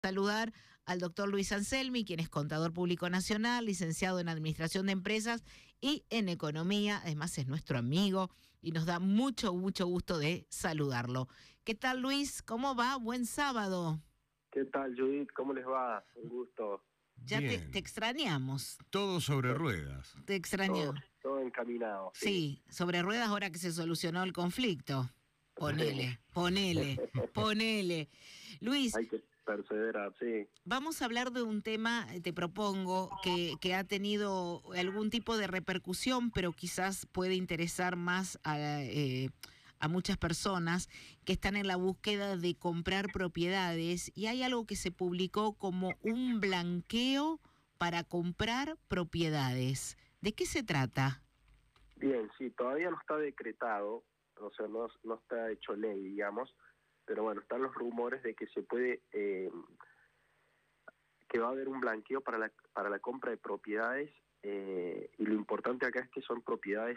Saludar al doctor Luis Anselmi, quien es contador público nacional, licenciado en Administración de Empresas y en Economía. Además es nuestro amigo y nos da mucho gusto de saludarlo. ¿Qué tal, Luis? ¿Cómo va? Buen sábado. ¿Qué tal, Judith? ¿Cómo les va? Un gusto. Ya te extrañamos. Todo sobre ruedas. Te extrañamos. Todo encaminado. Sí, sobre ruedas ahora que se solucionó el conflicto. Ponele. Luis. Hay que perseverar, sí. Vamos a hablar de un tema, te propongo, que ha tenido algún tipo de repercusión, pero quizás puede interesar más a muchas personas que están en la búsqueda de comprar propiedades, y hay algo que se publicó como un blanqueo para comprar propiedades. ¿De qué se trata? Bien, sí, todavía no está decretado, o sea, no está hecho ley, digamos, pero bueno, están los rumores de que se puede, que va a haber un blanqueo para la compra de propiedades, y lo importante acá es que son propiedades,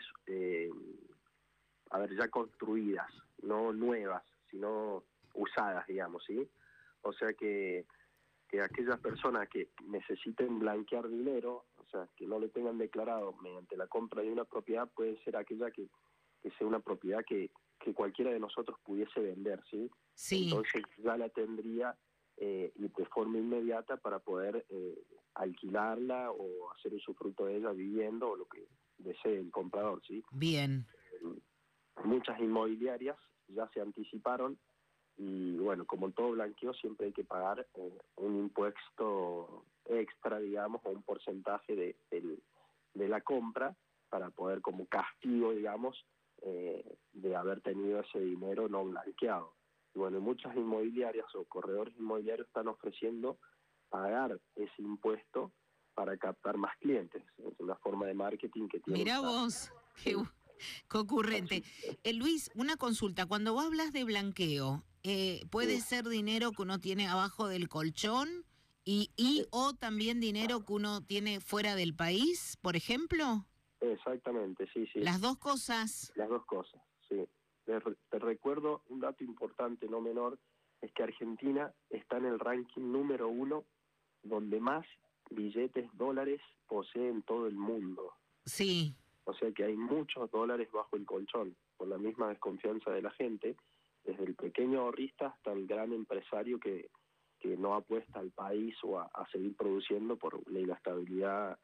ya construidas, no nuevas, sino usadas, digamos, ¿sí? O sea que aquellas personas que necesiten blanquear dinero, o sea, que no lo tengan declarado mediante la compra de una propiedad, puede ser aquella que sea una propiedad que cualquiera de nosotros pudiese vender, ¿sí? Sí. Entonces ya la tendría y de forma inmediata para poder alquilarla o hacer usufructo de ella viviendo o lo que desee el comprador, ¿sí? Bien. Muchas inmobiliarias ya se anticiparon y bueno, como en todo blanqueo siempre hay que pagar un impuesto extra, digamos, o un porcentaje de la compra para poder, como castigo, digamos, de haber tenido ese dinero no blanqueado. Y bueno, muchas inmobiliarias o corredores inmobiliarios están ofreciendo pagar ese impuesto para captar más clientes. Es una forma de marketing que tiene. Mirá vos, qué ocurrente. Luis, una consulta. Cuando vos hablas de blanqueo, ¿puede ser dinero que uno tiene abajo del colchón o también dinero que uno tiene fuera del país, por ejemplo? Exactamente, sí. ¿Las dos cosas? Las dos cosas, sí. Te recuerdo un dato importante, no menor, es que Argentina está en el ranking número 1 donde más billetes dólares posee en todo el mundo. Sí. O sea que hay muchos dólares bajo el colchón, por la misma desconfianza de la gente, desde el pequeño ahorrista hasta el gran empresario que no apuesta al país o a seguir produciendo por la inestabilidad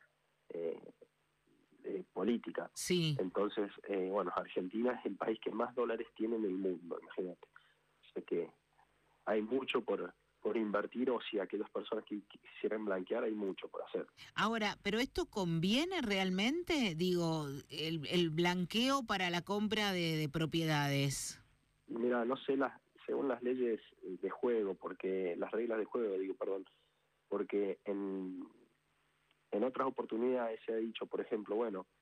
política. Sí. Entonces, Argentina es el país que más dólares tiene en el mundo, imagínate. O sea que hay mucho por invertir, o si aquellas personas que quisieran blanquear, hay mucho por hacer. Ahora, ¿pero esto conviene realmente? Digo, el blanqueo para la compra de propiedades. Mira, no sé según las leyes de juego, porque las reglas de juego, porque en otras oportunidades se ha dicho, por ejemplo,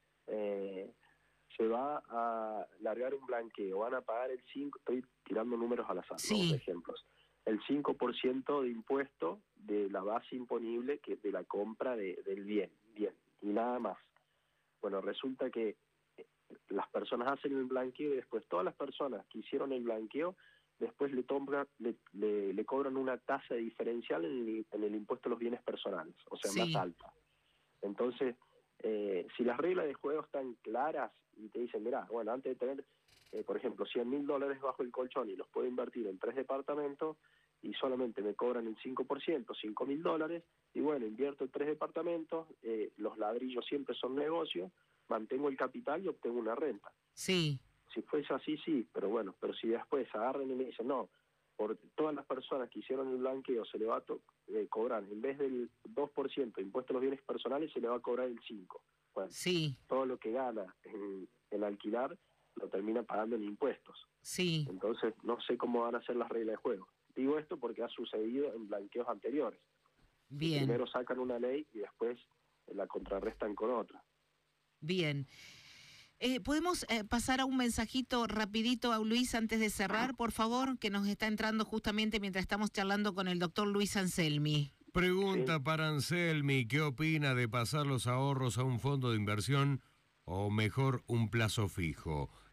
se va a largar un blanqueo, van a pagar el 5%, estoy tirando números al azar, sí, ¿no? Ejemplos, el 5% de impuesto de la base imponible que de la compra del bien, y nada más. Bueno, resulta que las personas hacen el blanqueo y después todas las personas que hicieron el blanqueo después le cobran una tasa diferencial en el impuesto a los bienes personales, o sea, sí, más alta. Entonces, si las reglas de juego están claras y te dicen, mira, bueno, antes de tener, por ejemplo, $100.000 bajo el colchón y los puedo invertir en 3 departamentos y solamente me cobran el 5%, $5.000, y bueno, invierto en 3 departamentos, los ladrillos siempre son negocios, mantengo el capital y obtengo una renta. Sí. Si fuese así, sí, pero si después agarran y me dicen, no, por todas las personas que hicieron el blanqueo se le va a cobrar, en vez del 2% de impuesto a los bienes personales, se le va a cobrar el 5%. Bueno, sí, todo lo que gana en alquilar lo termina pagando en impuestos. Sí. Entonces, no sé cómo van a ser las reglas de juego. Digo esto porque ha sucedido en blanqueos anteriores. Bien. Primero sacan una ley y después la contrarrestan con otra. Bien. ¿Podemos pasar a un mensajito rapidito a Luis antes de cerrar, por favor? Que nos está entrando justamente mientras estamos charlando con el doctor Luis Anselmi. Pregunta para Anselmi, ¿qué opina de pasar los ahorros a un fondo de inversión o mejor un plazo fijo?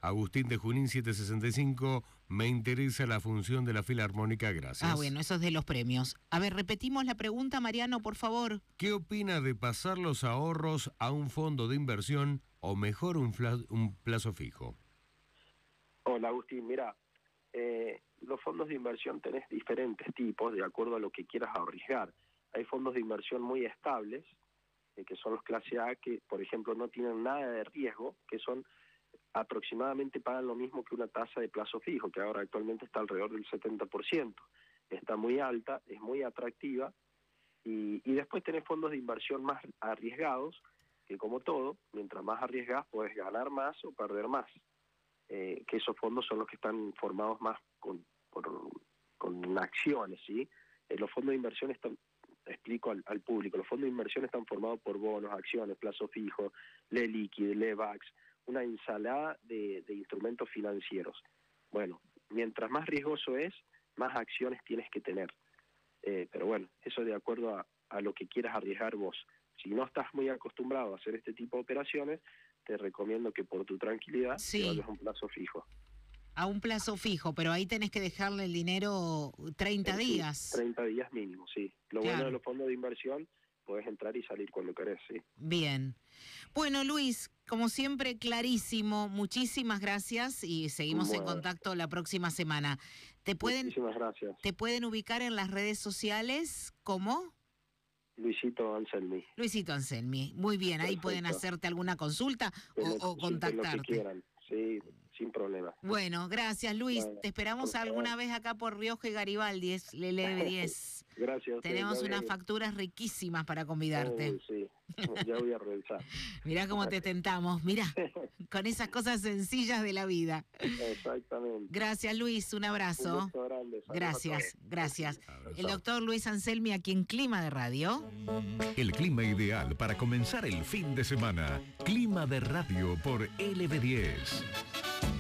Agustín de Junín 765, me interesa la función de la Filarmónica, gracias. Ah, bueno, eso es de los premios. A ver, repetimos la pregunta, Mariano, por favor. ¿Qué opina de pasar los ahorros a un fondo de inversión o mejor un plazo fijo? Hola Agustín, mira, los fondos de inversión tenés diferentes tipos de acuerdo a lo que quieras arriesgar. Hay fondos de inversión muy estables, que son los clase A, que por ejemplo no tienen nada de riesgo, que son aproximadamente pagan lo mismo que una tasa de plazo fijo, que ahora actualmente está alrededor del 70%. Está muy alta, es muy atractiva, y después tenés fondos de inversión más arriesgados, que como todo, mientras más arriesgas puedes ganar más o perder más. Que esos fondos son los que están formados más con acciones, ¿sí? Los fondos de inversión están, explico al público, los fondos de inversión están formados por bonos, acciones, plazo fijo, LELIQUID, LEVAX, una ensalada de instrumentos financieros. Bueno, mientras más riesgoso es, más acciones tienes que tener. Pero bueno, eso de acuerdo a lo que quieras arriesgar vos. Si no estás muy acostumbrado a hacer este tipo de operaciones, te recomiendo que por tu tranquilidad te vayas a un plazo fijo. A un plazo fijo, pero ahí tenés que dejarle el dinero 30 días. 30 días mínimo, sí. Lo bueno de los fondos de inversión, podés entrar y salir cuando querés, sí. Bien. Bueno, Luis, como siempre, clarísimo. Muchísimas gracias y seguimos en contacto la próxima semana. Muchísimas gracias. ¿Te pueden ubicar en las redes sociales? ¿Cómo? Luisito Anselmi. Luisito Anselmi. Muy bien, ahí pueden hacerte alguna consulta o contactarte. Lo que quieran, sí, sin problema. Bueno, gracias Luis. Bueno, te esperamos alguna vez acá por Rioja y Garibaldi, es LL10. Gracias. Tenemos unas facturas riquísimas para convidarte. Sí, ya voy a revisar. Mirá cómo te tentamos, mirá, con esas cosas sencillas de la vida. Exactamente. Gracias Luis, un abrazo. Un beso grande. Gracias. El doctor Luis Anselmi aquí en Clima de Radio. El clima ideal para comenzar el fin de semana. Clima de Radio por LB10.